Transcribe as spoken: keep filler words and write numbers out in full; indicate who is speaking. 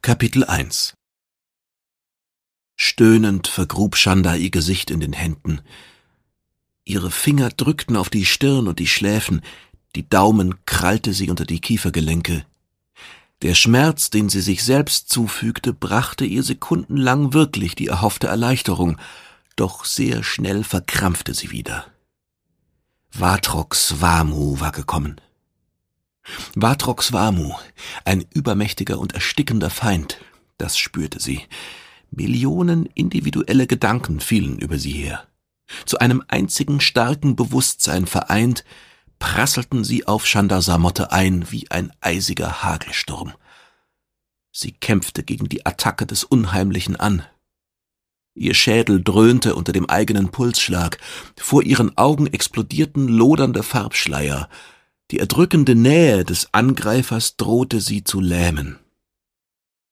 Speaker 1: Kapitel eins. Stöhnend vergrub Chanda ihr Gesicht in den Händen. Ihre Finger drückten auf die Stirn und die Schläfen, die Daumen krallte sie unter die Kiefergelenke. Der Schmerz, den sie sich selbst zufügte, brachte ihr sekundenlang wirklich die erhoffte Erleichterung, doch sehr schnell verkrampfte sie wieder. Vatrox Vamu war gekommen. Vatrox Vamu, ein übermächtiger und erstickender Feind, das spürte sie. Millionen individuelle Gedanken fielen über sie her. Zu einem einzigen starken Bewusstsein vereint, prasselten sie auf Chanda Samotte ein wie ein eisiger Hagelsturm. Sie kämpfte gegen die Attacke des Unheimlichen an. Ihr Schädel dröhnte unter dem eigenen Pulsschlag, vor ihren Augen explodierten lodernde Farbschleier. Die erdrückende Nähe des Angreifers drohte sie zu lähmen.